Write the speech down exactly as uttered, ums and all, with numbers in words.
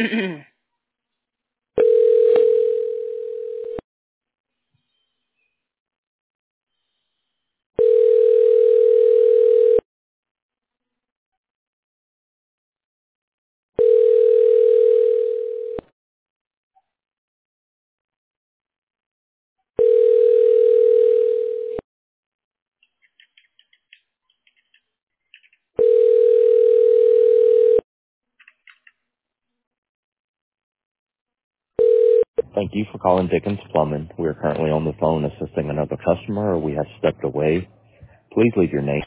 Thank you for calling Dickens Plumbing. We are currently on the phone assisting another customer, or we have stepped away. Please leave your name.